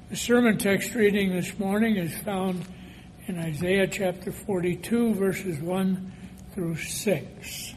The sermon text reading this morning is found in Isaiah chapter 42, verses 1 through 6.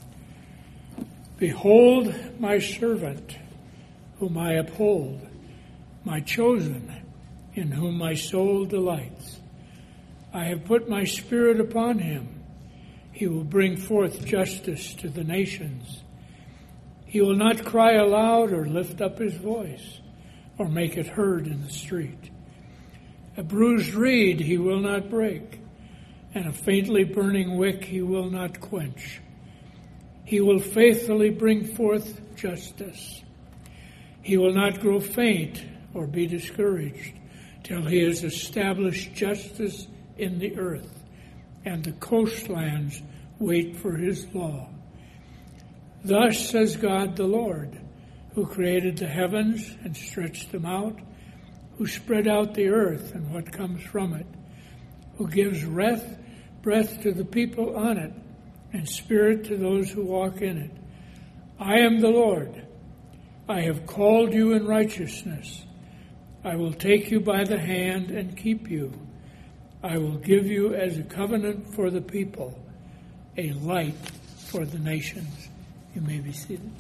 Behold my servant, whom I uphold, my chosen, in whom my soul delights. I have put my spirit upon him. He will bring forth justice to the nations. He will not cry aloud or lift up his voice, or make it heard in the street. A bruised reed he will not break, and a faintly burning wick he will not quench. He will faithfully bring forth justice. He will not grow faint or be discouraged till he has established justice in the earth, and the coastlands wait for his law. Thus says God the Lord, who created the heavens and stretched them out, who spread out the earth and what comes from it, who gives breath to the people on it, and spirit to those who walk in it. I am the Lord. I have called you in righteousness. I will take you by the hand and keep you. I will give you as a covenant for the people, a light for the nations. You may be seated.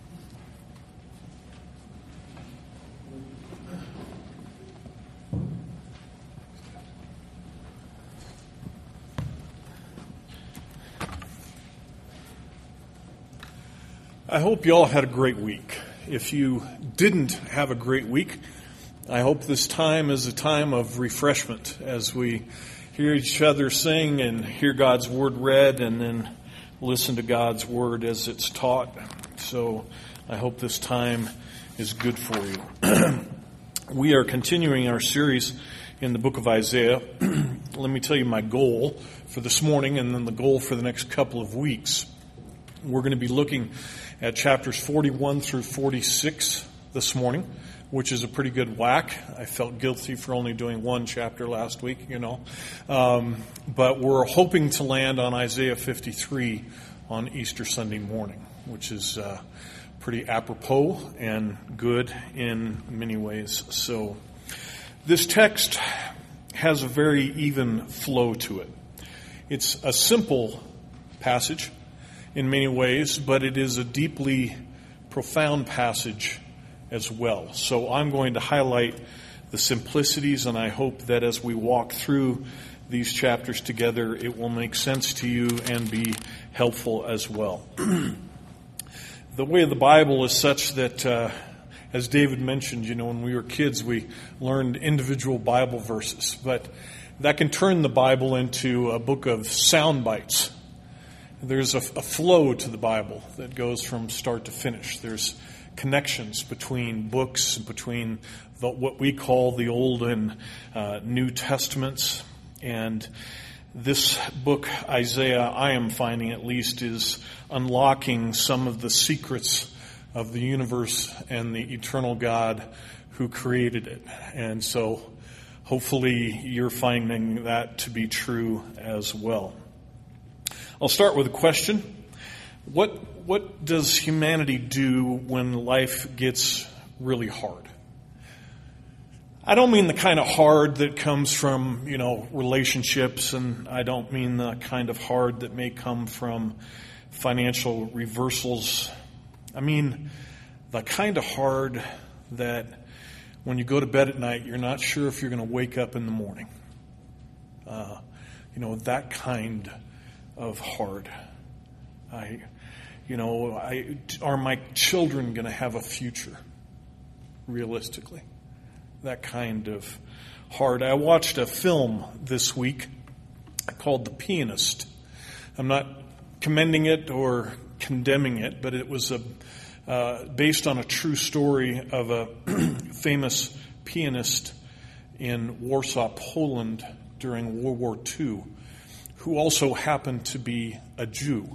I hope you all had a great week. If you didn't have a great week, I hope this time is a time of refreshment as we hear each other sing and hear God's word read and then listen to God's word as it's taught. So I hope this time is good for you. We are continuing our series in the book of Isaiah. Let me tell you my goal for this morning and then the goal for the next couple of weeks. We're going to be looking at chapters 41 through 46 this morning, which is a pretty good whack. I felt guilty for only doing one chapter last week, But we're hoping to land on Isaiah 53 on Easter Sunday morning, which is pretty apropos and good in many ways. So this text has a very even flow to it. It's a simple passage in many ways, but it is a deeply profound passage as well. So I'm going to highlight the simplicities, and I hope that as we walk through these chapters together, it will make sense to you and be helpful as well. The way of the Bible is such that, as David mentioned, when we were kids, we learned individual Bible verses, but that can turn the Bible into a book of sound bites. There's a flow to the Bible that goes from start to finish. There's connections between books, between what we call the Old and New Testaments. And this book, Isaiah, I am finding at least, is unlocking some of the secrets of the universe and the eternal God who created it. And so hopefully you're finding that to be true as well. I'll start with a question. What does humanity do when life gets really hard? I don't mean the kind of hard that comes from, relationships, and I don't mean the kind of hard that may come from financial reversals. I mean the kind of hard that when you go to bed at night, you're not sure if you're going to wake up in the morning. That kind of hard. Are my children going to have a future? Realistically, that kind of hard. I watched a film this week called The Pianist. I'm not commending it or condemning it, but it was based on a true story of a famous pianist in Warsaw, Poland during World War II, who also happened to be a Jew.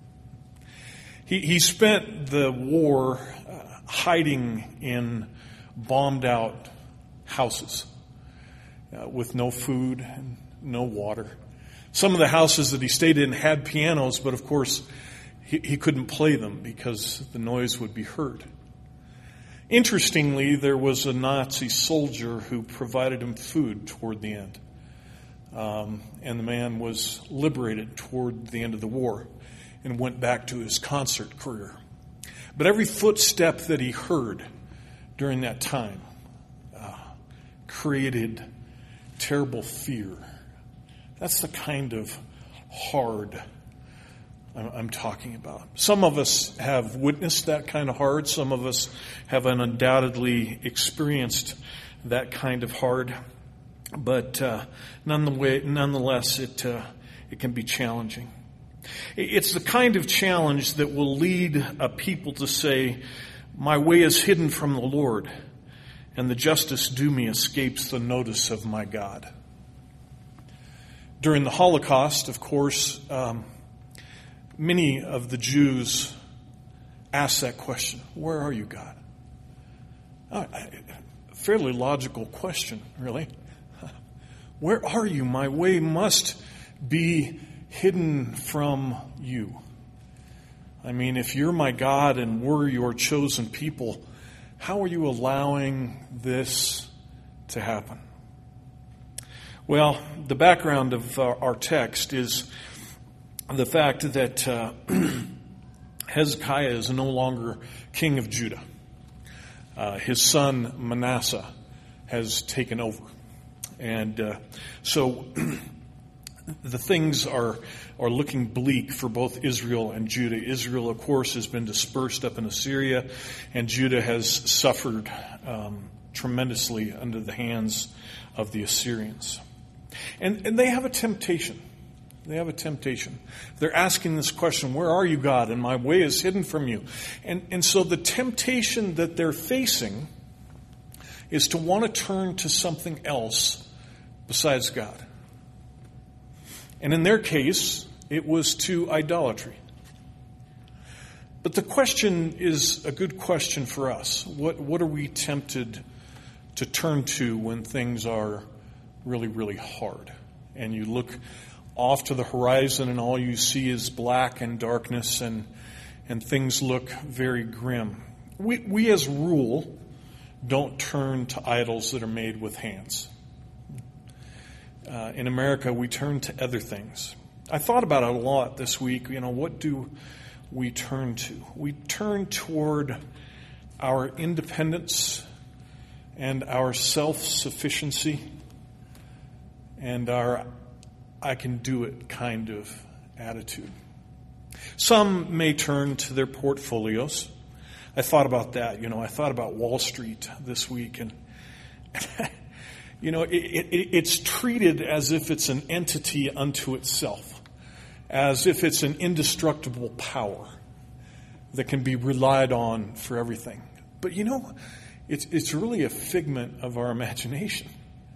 He spent the war hiding in bombed-out houses with no food and no water. Some of the houses that he stayed in had pianos, but of course he couldn't play them because the noise would be heard. Interestingly, there was a Nazi soldier who provided him food toward the end. And the man was liberated toward the end of the war and went back to his concert career. But every footstep that he heard during that time created terrible fear. That's the kind of hard I'm talking about. Some of us have witnessed that kind of hard. Some of us have undoubtedly experienced that kind of hard. But nonetheless, it can be challenging. It's the kind of challenge that will lead a people to say, "My way is hidden from the Lord, and the justice due me escapes the notice of my God." During the Holocaust, of course, many of the Jews asked that question, "Where are you, God?" A fairly logical question, really. Where are you? My way must be hidden from you. I mean, if you're my God and we're your chosen people, how are you allowing this to happen? Well, the background of our text is the fact that Hezekiah is no longer king of Judah. His son Manasseh has taken over. And so the things are looking bleak for both Israel and Judah. Israel, of course, has been dispersed up in Assyria, and Judah has suffered tremendously under the hands of the Assyrians. And they have a temptation. They have a temptation. They're asking this question, "Where are you, God? And my way is hidden from you." And so the temptation that they're facing is to want to turn to something else besides God. And in their case, it was to idolatry. But the question is a good question for us. What are we tempted to turn to when things are really, really hard? And you look off to the horizon and all you see is black and darkness and things look very grim. We as a rule don't turn to idols that are made with hands. In America, we turn to other things. I thought about it a lot this week. What do we turn to? We turn toward our independence and our self-sufficiency and our "I can do it" kind of attitude. Some may turn to their portfolios. I thought about that. I thought about Wall Street this week, and it's treated as if it's an entity unto itself, as if it's an indestructible power that can be relied on for everything. But it's really a figment of our imagination.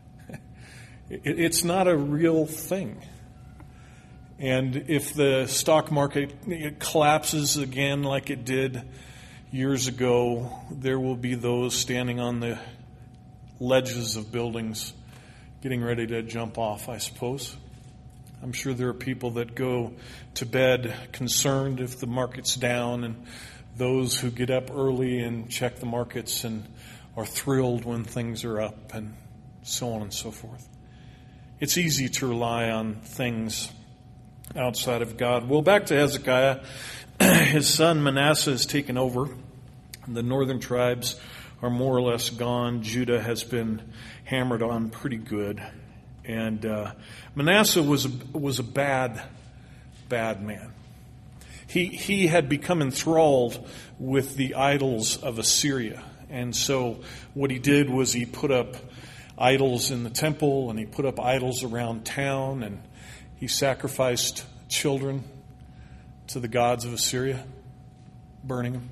It's not a real thing. And if the stock market collapses again like it did years ago, there will be those standing on the ledges of buildings getting ready to jump off, I suppose. I'm sure there are people that go to bed concerned if the market's down, and those who get up early and check the markets and are thrilled when things are up, and so on and so forth. It's easy to rely on things outside of God. Well, back to Hezekiah. His son Manasseh has taken over. The northern tribes are more or less gone. Judah has been hammered on pretty good. And Manasseh was a bad man. He had become enthralled with the idols of Assyria. And so what he did was he put up idols in the temple, and he put up idols around town, and he sacrificed children to the gods of Assyria, burning them.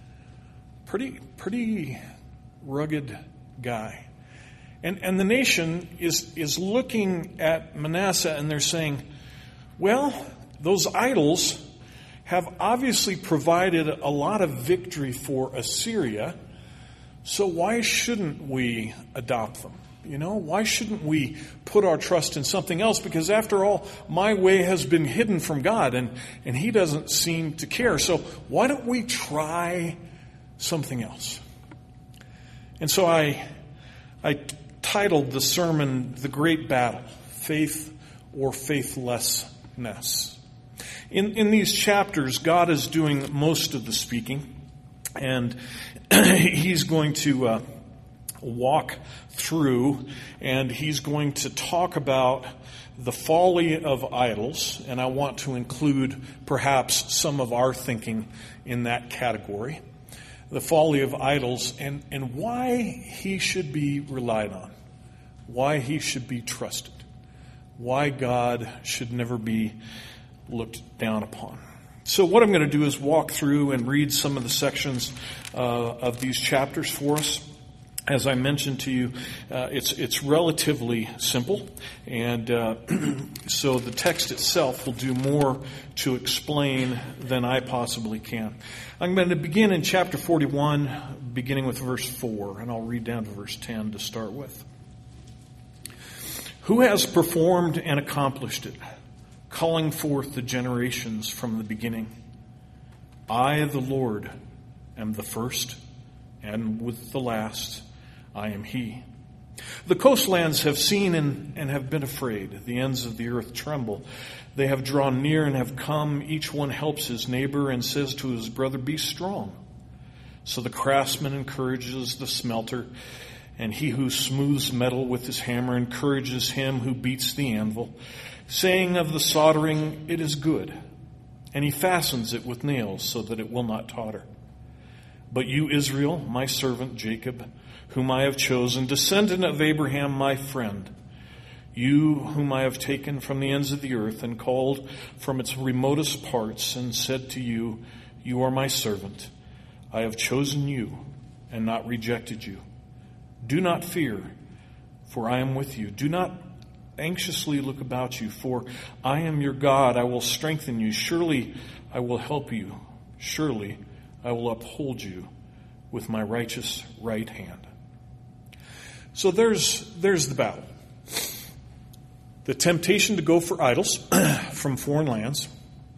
Pretty rugged guy. And the nation is looking at Manasseh, and they're saying, well, those idols have obviously provided a lot of victory for Assyria, so why shouldn't we adopt them? Why shouldn't we put our trust in something else? Because after all, my way has been hidden from God, and He doesn't seem to care. So why don't we try something else? And so I titled the sermon, The Great Battle, Faith or Faithlessness. In these chapters, God is doing most of the speaking, and He's going to walk through, and He's going to talk about the folly of idols, and I want to include perhaps some of our thinking in that category. The folly of idols and why He should be relied on, why He should be trusted, why God should never be looked down upon. So what I'm going to do is walk through and read some of the sections of these chapters for us. As I mentioned to you, it's relatively simple, and so the text itself will do more to explain than I possibly can. I'm going to begin in chapter 41, beginning with verse 4, and I'll read down to verse 10 to start with. Who has performed and accomplished it, calling forth the generations from the beginning? I, the Lord, am the first, and with the last I am He. The coastlands have seen and have been afraid. The ends of the earth tremble. They have drawn near and have come. Each one helps his neighbor and says to his brother, be strong. So the craftsman encourages the smelter, and he who smooths metal with his hammer encourages him who beats the anvil, saying of the soldering, it is good. And he fastens it with nails so that it will not totter. But you, Israel, my servant Jacob, whom I have chosen, descendant of Abraham, my friend, you whom I have taken from the ends of the earth and called from its remotest parts and said to you, you are my servant. I have chosen you and not rejected you. Do not fear, for I am with you. Do not anxiously look about you, for I am your God. I will strengthen you. Surely I will help you. Surely I will uphold you with my righteous right hand. So there's the battle. The temptation to go for idols from foreign lands,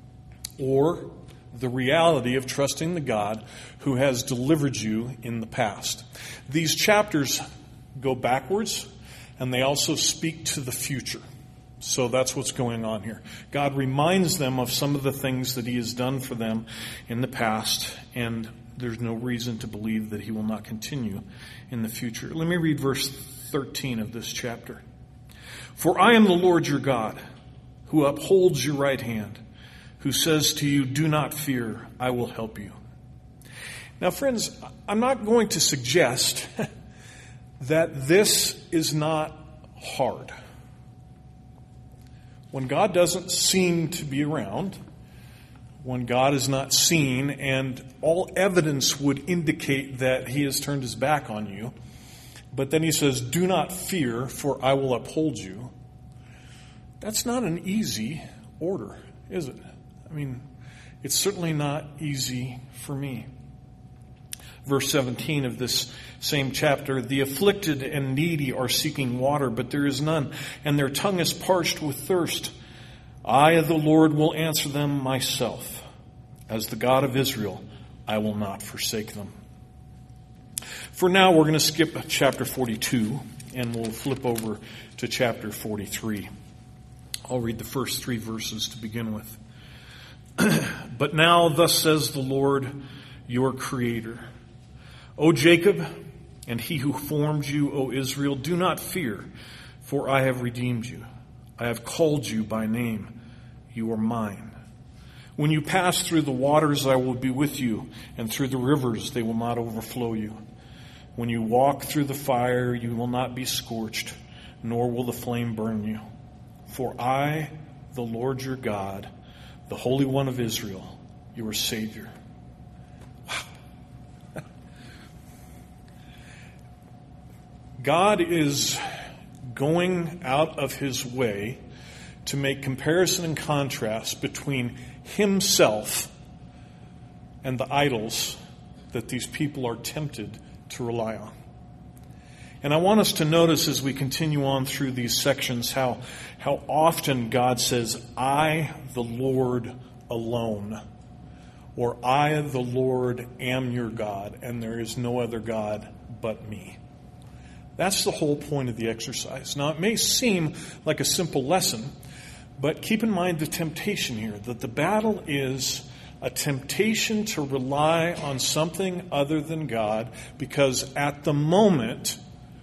or the reality of trusting the God who has delivered you in the past. These chapters go backwards, and they also speak to the future. So that's what's going on here. God reminds them of some of the things that He has done for them in the past, and there's no reason to believe that He will not continue in the future. Let me read verse 13 of this chapter. For I am the Lord your God, who upholds your right hand, who says to you, do not fear, I will help you. Now, friends, I'm not going to suggest that this is not hard. When God doesn't seem to be around, when God is not seen, and all evidence would indicate that He has turned His back on you, but then He says, do not fear, for I will uphold you. That's not an easy order, is it? I mean, it's certainly not easy for me. Verse 17 of this same chapter, the afflicted and needy are seeking water, but there is none, and their tongue is parched with thirst. I, the Lord, will answer them myself. As the God of Israel, I will not forsake them. For now, we're going to skip chapter 42, and we'll flip over to chapter 43. I'll read the first 3 verses to begin with. But now, thus says the Lord, your Creator, O Jacob, and He who formed you, O Israel, do not fear, for I have redeemed you. I have called you by name. You are mine. When you pass through the waters, I will be with you, and through the rivers, they will not overflow you. When you walk through the fire, you will not be scorched, nor will the flame burn you. For I, the Lord your God, the Holy One of Israel, your Savior. Wow. God is going out of His way to make comparison and contrast between Himself and the idols that these people are tempted to rely on. And I want us to notice as we continue on through these sections how often God says, I, the Lord, alone. Or I, the Lord, am your God, and there is no other God but me. That's the whole point of the exercise. Now, it may seem like a simple lesson, but keep in mind the temptation here, that the battle is a temptation to rely on something other than God, because at the moment,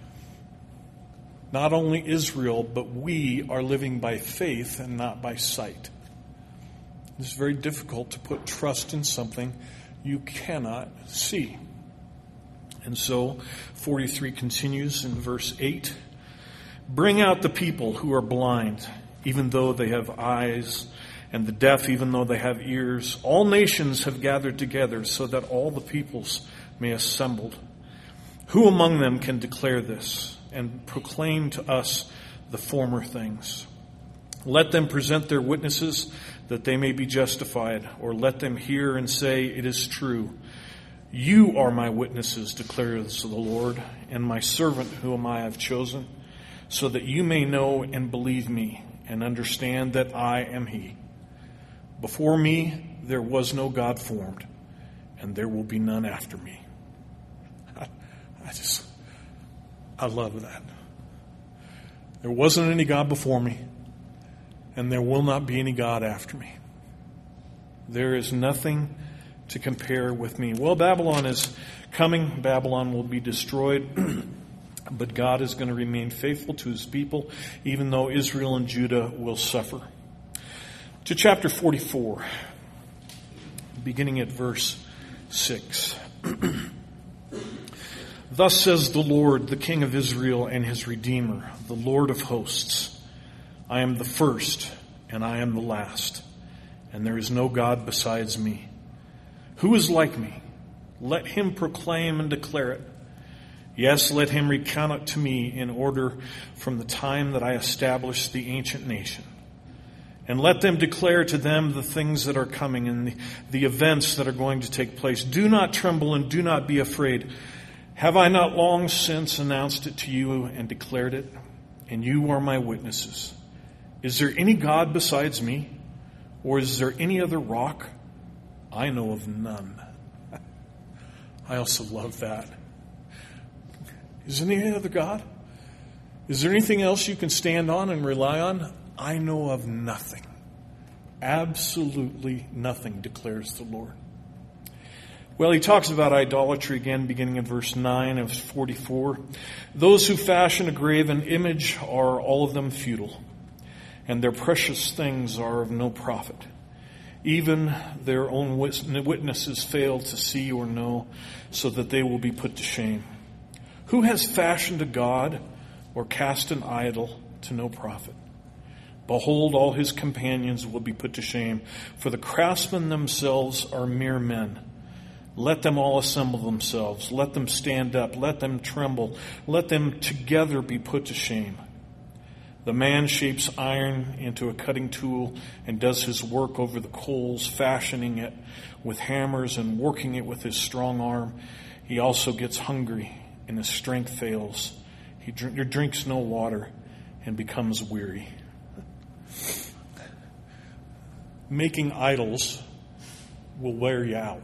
not only Israel, but we are living by faith and not by sight. It's very difficult to put trust in something you cannot see. And so 43 continues in verse 8. Bring out the people who are blind, even though they have eyes, and the deaf, even though they have ears. All nations have gathered together so that all the peoples may assemble. Who among them can declare this and proclaim to us the former things? Let them present their witnesses that they may be justified, or let them hear and say, it is true. You are my witnesses, declares the Lord, and my servant whom I have chosen, so that you may know and believe me and understand that I am He. Before me there was no God formed, and there will be none after me. I love that. There wasn't any God before me, and there will not be any God after me. There is nothing to compare with me. Well, Babylon is coming. Babylon will be destroyed. But God is going to remain faithful to His people, even though Israel and Judah will suffer. To chapter 44, beginning at verse 6. Thus says the Lord, the King of Israel and His Redeemer, the Lord of hosts. I am the first, and I am the last, and there is no God besides me. Who is like me? Let him proclaim and declare it. Yes, let him recount it to me in order from the time that I established the ancient nation. And let them declare to them the things that are coming and the events that are going to take place. Do not tremble and do not be afraid. Have I not long since announced it to you and declared it? And you are my witnesses. Is there any God besides me? Or is there any other rock? I know of none. I also love that. Is there any other God? Is there anything else you can stand on and rely on? I know of nothing. Absolutely nothing, declares the Lord. Well, he talks about idolatry again, beginning in verse 9 of 44. Those who fashion a graven image are all of them futile, and their precious things are of no profit. Even their own witnesses fail to see or know, so that they will be put to shame. Who has fashioned a god or cast an idol to no profit? Behold, all his companions will be put to shame, for the craftsmen themselves are mere men. Let them all assemble themselves. Let them stand up. Let them tremble. Let them together be put to shame. The man shapes iron into a cutting tool and does his work over the coals, fashioning it with hammers and working it with his strong arm. He also gets hungry and his strength fails. He drinks no water and becomes weary. Making idols will wear you out.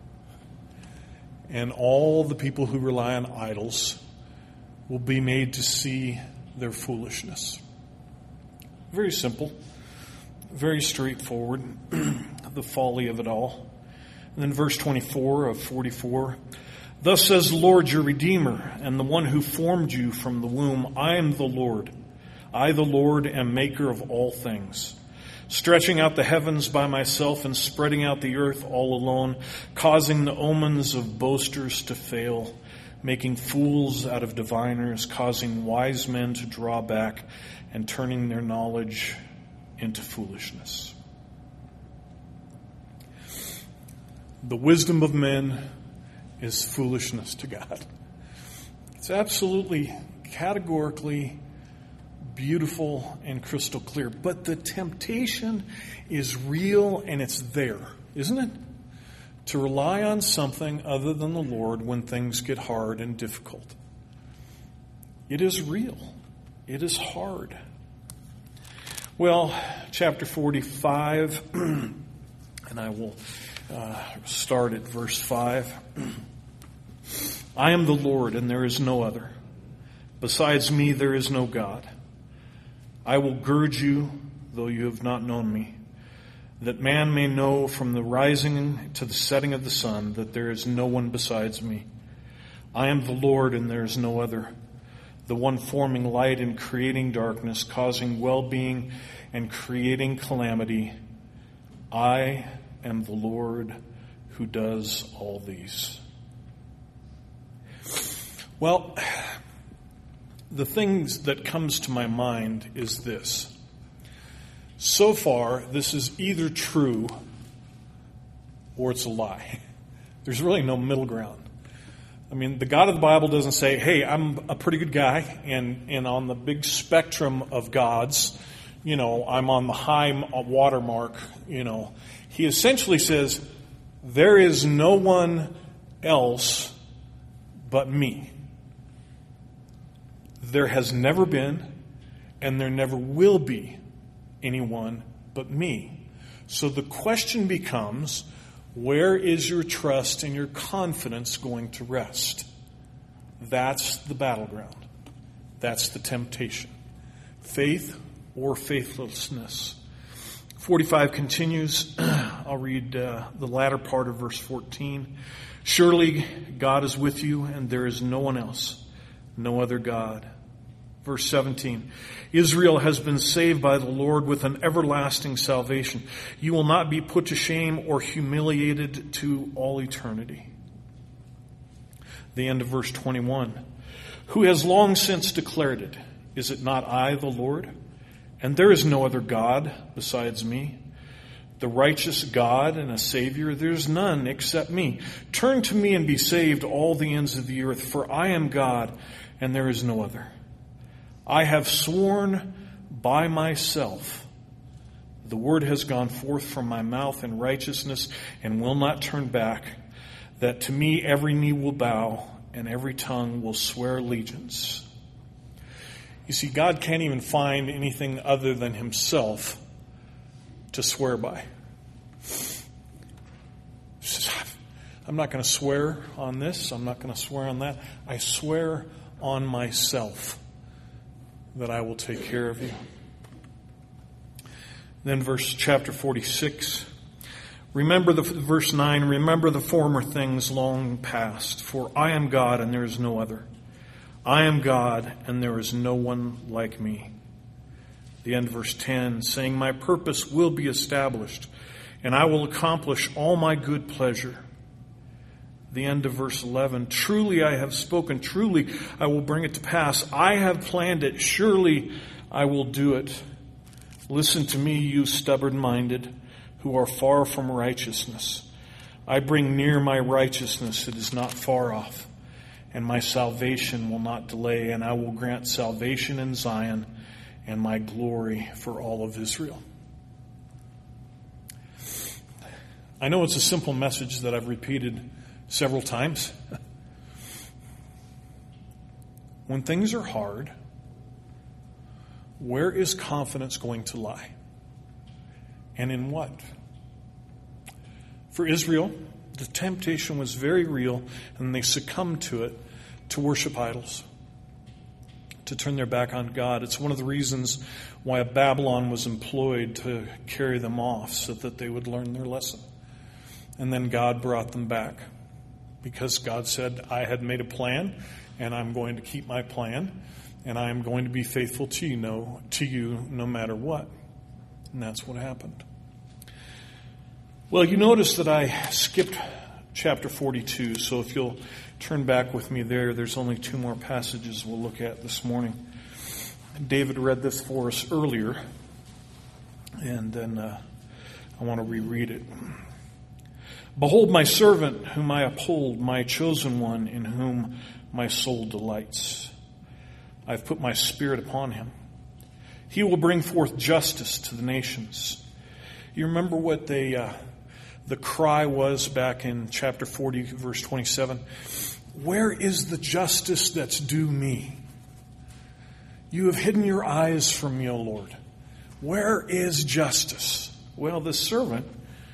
And all the people who rely on idols will be made to see their foolishness. Very simple, very straightforward, the folly of it all. And then verse 24 of 44, thus says the Lord your Redeemer, and the one who formed you from the womb, I am the Lord. I, the Lord, am maker of all things, stretching out the heavens by myself and spreading out the earth all alone, causing the omens of boasters to fail, making fools out of diviners, causing wise men to draw back, and turning their knowledge into foolishness. The wisdom of men is foolishness to God. It's absolutely, categorically beautiful and crystal clear. But the temptation is real and it's there, isn't it? To rely on something other than the Lord when things get hard and difficult. It is real. It is hard. Well, chapter 45, and I will start at verse 5. I am the Lord, and there is no other. Besides me, there is no God. I will gird you, though you have not known me, that man may know from the rising to the setting of the sun that there is no one besides me. I am the Lord, and there is no other, the one forming light and creating darkness, causing well-being and creating calamity. I am the Lord who does all these. Well, the things that comes to my mind is this. So far, this is either true or it's a lie. There's really no middle ground. I mean, the God of the Bible doesn't say, hey, I'm a pretty good guy, and on the big spectrum of gods, I'm on the high watermark, He essentially says, there is no one else but me. There has never been, and there never will be anyone but me. So the question becomes, where is your trust and your confidence going to rest? That's the battleground. That's the temptation. Faith or faithlessness. 45 continues. I'll read the latter part of verse 14. Surely God is with you, and there is no one else, no other God. Verse 17, Israel has been saved by the Lord with an everlasting salvation. You will not be put to shame or humiliated to all eternity. The end of verse 21, who has long since declared it? Is it not I, the Lord? And there is no other God besides me. The righteous God and a Savior, there's none except me. Turn to me and be saved, all the ends of the earth, for I am God and there is no other. I have sworn by myself, the word has gone forth from my mouth in righteousness and will not turn back, that to me every knee will bow and every tongue will swear allegiance. You see, God can't even find anything other than himself to swear by. He says, I'm not going to swear on this. I'm not going to swear on that. I swear on myself that I will take care of you. Then chapter 46. Verse 9, remember the former things long past, for I am God and there is no other. I am God and there is no one like me. The end of verse 10, saying, my purpose will be established, and I will accomplish all my good pleasure. The end of verse 11, truly I have spoken, truly I will bring it to pass. I have planned it, surely I will do it. Listen to me, you stubborn-minded, who are far from righteousness. I bring near my righteousness, it is not far off, and my salvation will not delay, and I will grant salvation in Zion and my glory for all of Israel. I know it's a simple message that I've repeated several times. When things are hard, where is confidence going to lie? And in what? For Israel, the temptation was very real, and they succumbed to it to worship idols, to turn their back on God. It's one of the reasons why Babylon was employed to carry them off, so that they would learn their lesson. And then God brought them back, because God said, I had made a plan, and I'm going to keep my plan, and I am going to be faithful to you no matter what. And that's what happened. Well, you notice that I skipped chapter 42, so if you'll turn back with me there's only two more passages we'll look at this morning. David read this for us earlier, and then I want to reread it. Behold my servant whom I uphold, my chosen one in whom my soul delights. I've put my spirit upon him. He will bring forth justice to the nations. You remember what the cry was back in chapter 40, verse 27? Where is the justice that's due me? You have hidden your eyes from me, O Lord. Where is justice? Well, this servant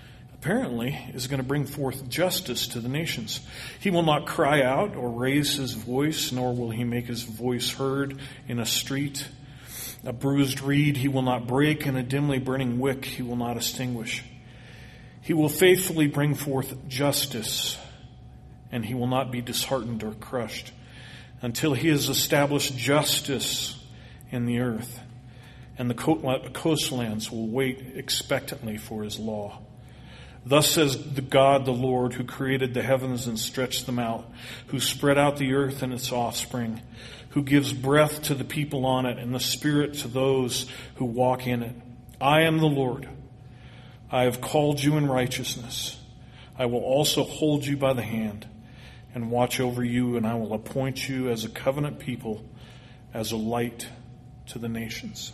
apparently is going to bring forth justice to the nations. He will not cry out or raise his voice, nor will he make his voice heard in a street. A bruised reed he will not break, and a dimly burning wick he will not extinguish. He will faithfully bring forth justice, and he will not be disheartened or crushed until he has established justice in the earth. And the coastlands will wait expectantly for his law. Thus says the God, the Lord, who created the heavens and stretched them out, who spread out the earth and its offspring, who gives breath to the people on it and the spirit to those who walk in it. I am the Lord. I have called you in righteousness. I will also hold you by the hand and watch over you, and I will appoint you as a covenant people, as a light to the nations.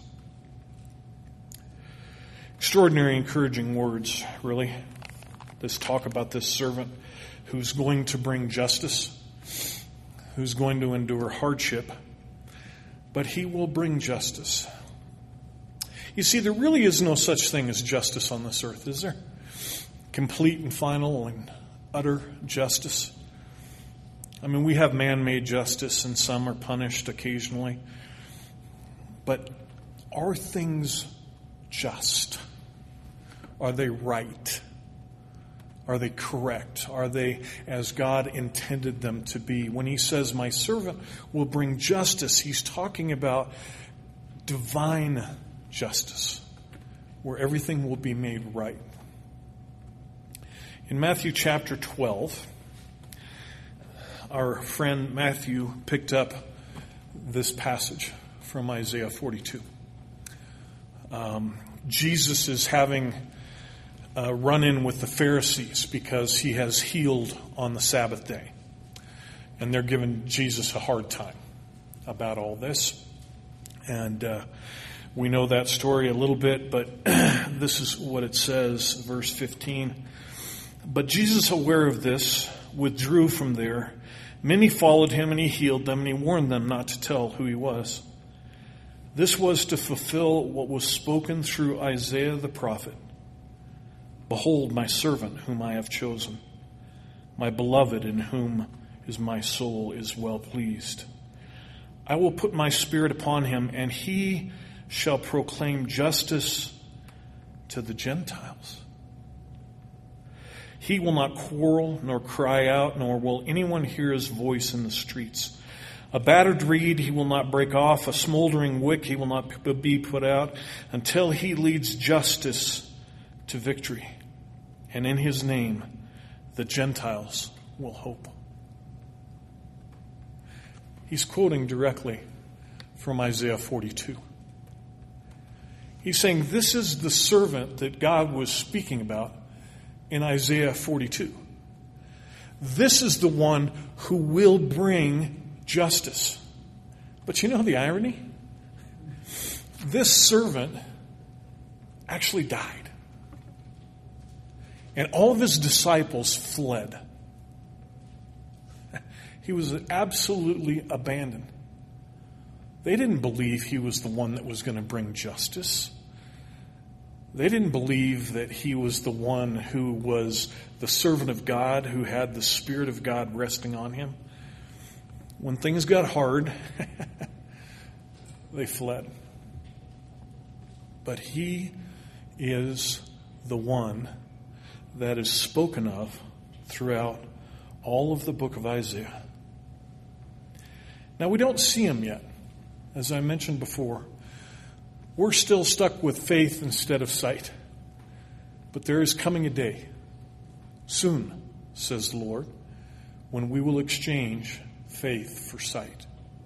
Extraordinary, encouraging words, really. This talk about this servant who's going to bring justice, who's going to endure hardship, but he will bring justice. You see, there really is no such thing as justice on this earth, is there? Complete and final and utter justice. I mean, we have man-made justice, and some are punished occasionally. But are things just? Are they right? Are they correct? Are they as God intended them to be? When he says, my servant will bring justice, he's talking about divine justice, where everything will be made right. In Matthew chapter 12, our friend Matthew picked up this passage from Isaiah 42. Jesus is having a run-in with the Pharisees because he has healed on the Sabbath day. And they're giving Jesus a hard time about all this. And we know that story a little bit, but this is what it says, verse 15. But Jesus, aware of this, withdrew from there. Many followed him, and he healed them, and he warned them not to tell who he was. This was to fulfill what was spoken through Isaiah the prophet. Behold, my servant whom I have chosen, my beloved in whom is my soul is well pleased. I will put my spirit upon him, and he shall proclaim justice to the Gentiles. He will not quarrel nor cry out, nor will anyone hear his voice in the streets. A battered reed he will not break off, a smoldering wick he will not be put out, until he leads justice to victory. And in his name the Gentiles will hope. He's quoting directly from Isaiah 42. He's saying this is the servant that God was speaking about in Isaiah 42. This is the one who will bring justice. But you know the irony? This servant actually died. And all of his disciples fled. He was absolutely abandoned. They didn't believe he was the one that was going to bring justice. They didn't believe that he was the one who was the servant of God, who had the Spirit of God resting on him. When things got hard, they fled. But he is the one that is spoken of throughout all of the book of Isaiah. Now, we don't see him yet. As I mentioned before, we're still stuck with faith instead of sight. But there is coming a day, soon, says the Lord, when we will exchange faith for sight.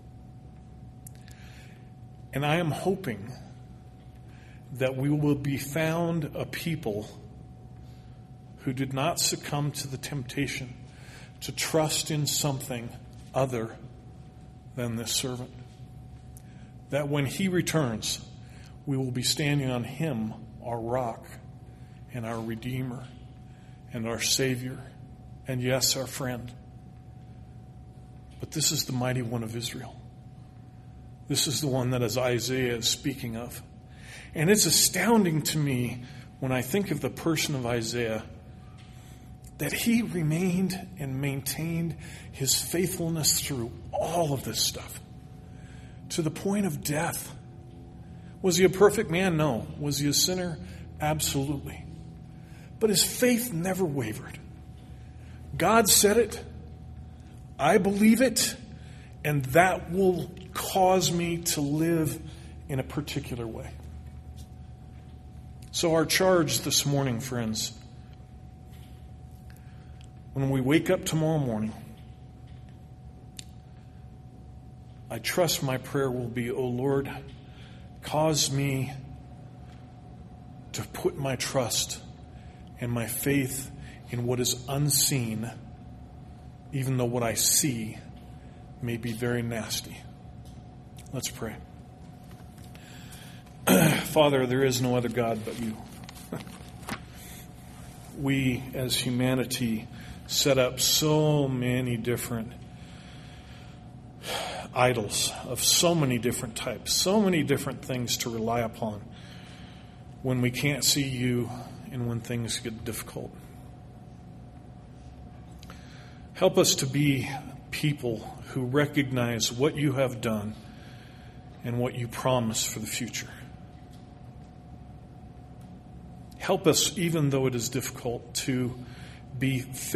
And I am hoping that we will be found a people who did not succumb to the temptation to trust in something other than this servant. That when he returns, we will be standing on him, our rock, and our Redeemer, and our Savior, and yes, our friend. But this is the mighty one of Israel. This is the one that as Isaiah is speaking of. And it's astounding to me when I think of the person of Isaiah that he remained and maintained his faithfulness through all of this stuff, to the point of death. Was he a perfect man? No. Was he a sinner? Absolutely. But his faith never wavered. God said it. I believe it. And that will cause me to live in a particular way. So our charge this morning, friends, when we wake up tomorrow morning, I trust my prayer will be, "O Lord, cause me to put my trust and my faith in what is unseen, even though what I see may be very nasty." Let's pray. Father, there is no other God but you. We, as humanity, set up so many different idols of so many different types, so many different things to rely upon when we can't see you and when things get difficult. Help us to be people who recognize what you have done and what you promise for the future. Help us, even though it is difficult, to be faithful